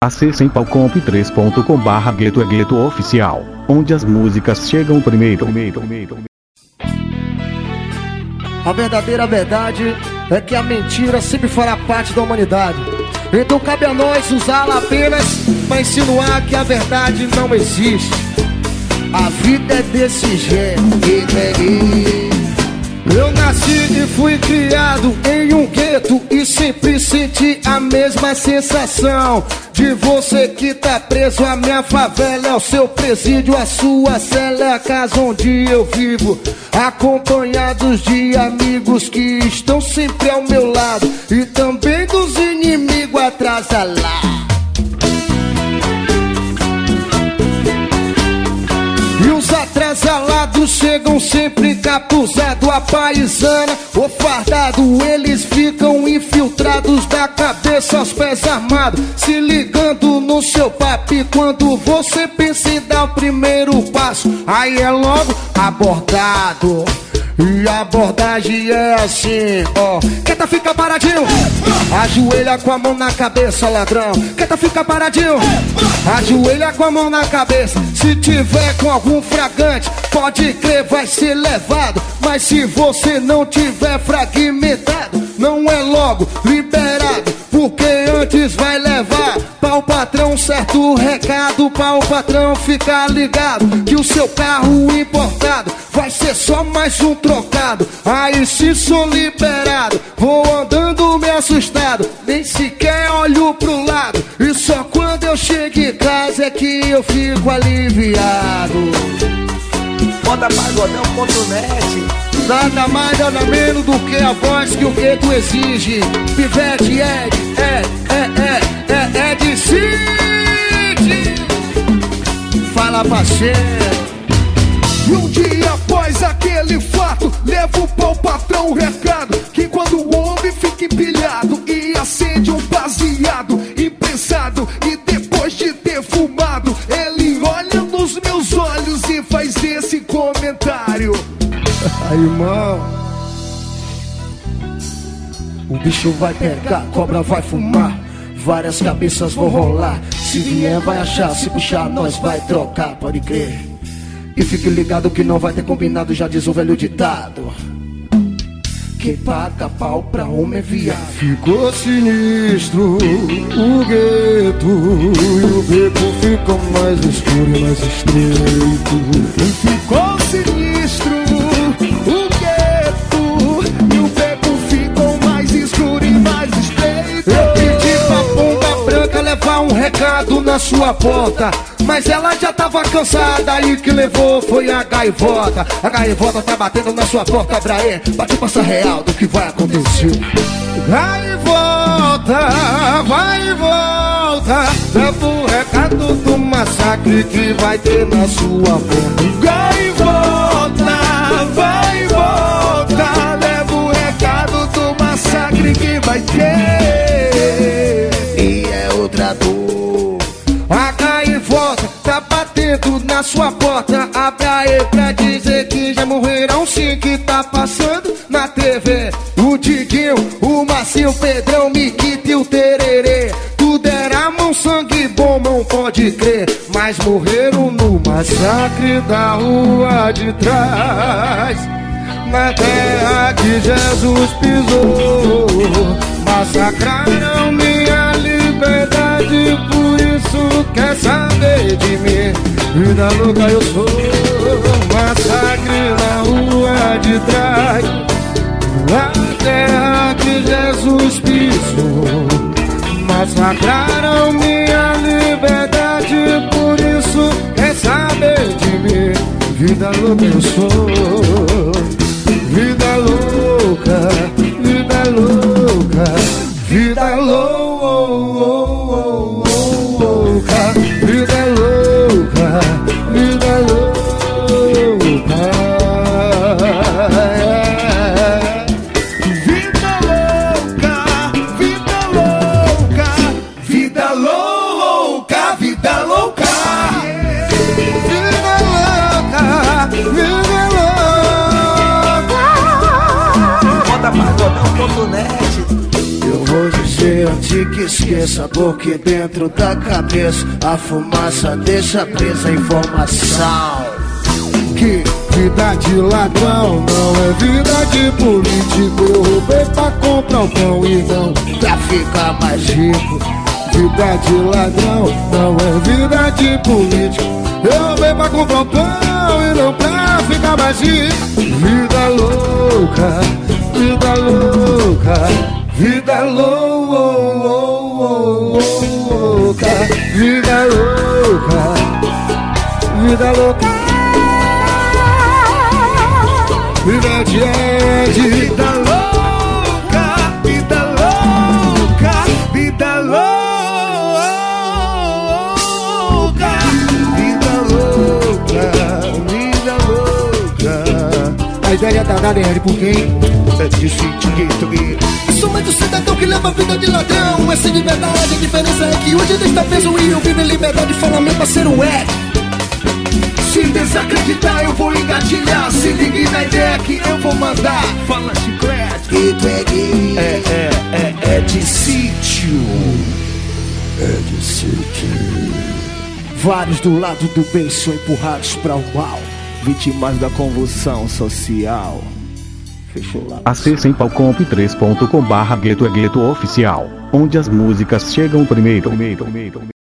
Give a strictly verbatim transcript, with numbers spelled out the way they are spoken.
Acessem palcomp três ponto com barra gueto é gueto oficial, onde as músicas chegam primeiro. A verdadeira verdade é que a mentira sempre fará parte da humanidade. Então cabe a nós usá-la apenas para insinuar que a verdade não existe. A vida é desse jeito. Eu nasci e fui criado em um gueto e sempre senti a mesma sensação de você que tá preso. A minha favela é o seu presídio, a sua cela é a casa onde eu vivo, acompanhados de amigos que estão sempre ao meu lado e também dos inimigos atrás da lá. E os atrasalados chegam sempre capuzado a paisana ou fardado. Eles ficam infiltrados da cabeça aos pés armados, se ligando no seu papo. E quando você pensa em dar o primeiro passo, aí é logo abordado. E a abordagem é assim, ó. Queta, fica paradinho, ajoelha com a mão na cabeça, ladrão. Queta, fica paradinho, ajoelha com a mão na cabeça. Se tiver com algum fragante, pode crer, vai ser levado. Mas se você não tiver fragmentado, não é logo liberado, porque antes vai levar pra o patrão certo recado, pra o patrão ficar ligado que o seu carro importado vai ser só mais um trocado. Aí se sou liberado, vou andando me assustado, nem sequer olho pro lado, e só quando eu chego em casa é que eu fico aliviado. Moda pagodão ponto net. Nada mais, nada menos do que a voz que o gueto exige. Pivete, Ed, é, é, é, é, é de Cid. Fala, parceiro. E um dia após aquele fato, levo para o patrão o recado que quando o homem fica empilhado e acende um baseado imprensado, e depois de ter fumado, ele olha nos meus olhos e faz esse comentário. Aí, irmão, o bicho vai pegar, a cobra vai fumar, várias cabeças vão rolar. Se vier vai achar, se puxar nós vai trocar, pode crer. E fique ligado que não vai ter combinado, já diz o velho ditado. Quem paga pau pra homem é viado. Ficou sinistro o gueto, e o beco ficou mais escuro e mais estreito. E ficou sinistro o gueto, e o beco ficou mais escuro e mais estreito. Eu pedi pra pomba branca levar um recado na sua porta, mas ela já tava cansada, aí que levou foi a gaivota. A gaivota tá batendo na sua porta, Abraê, bate passa real do que vai acontecer. Gaivota, vai e volta, leva o recado do massacre que vai ter na sua porta. Gaivota, vai e volta, leva o recado do massacre que vai ter. E é outra dor, a gaivota tá batendo na sua porta. Abra aí pra dizer que já morreram sim, que tá passando na T V. O Diguinho, o Macio, o Pedrão, o Miquita e o Tererê. Tudo era mão, sangue bom, não pode crer, mas morreram no massacre da rua de trás, na terra que Jesus pisou. Massacraram minha liberdade, por isso quer saber de mim. Vida louca eu sou, massacre na rua de trás, na terra que Jesus pisou. Massacraram minha liberdade, por isso quer saber de mim. Vida louca eu sou, vida louca, vida louca, vida louca, vida louca, vida louca. Moda pagodão ponto net. Eu vou dizer a ti pede que esqueça, porque dentro da cabeça a fumaça deixa presa a informação. Que vida de ladrão não é vida de político. Eu roubei pra comprar o pão e não pra ficar mais rico. Vida de ladrão não é vida de político. Eu roubei pra comprar o pão e não pra ficar mais rico. Vida louca, vida louca, vida louca, vida louca, vida louca. Vida de Ed, Vida louca, vida louca, vida louca, vida louca, vida louca. A ideia tá dada é por quem? É de sentir Sou mais do cidadão que leva a vida de ladrão. Essa de verdade, a diferença é que hoje ele está preso e eu vivo em liberdade. Fala meu parceiro é. Se desacreditar eu vou engatilhar. Se ligue na ideia que eu vou mandar. Fala chiclete. E tu é gay. É, é, é, é de sítio. É de sítio. Vários do lado do bem são empurrados para o mal, vítimas da convulsão social. Fechou lá. Acesse palcomp três ponto com barra gueto é gueto oficial, onde as músicas chegam primeiro.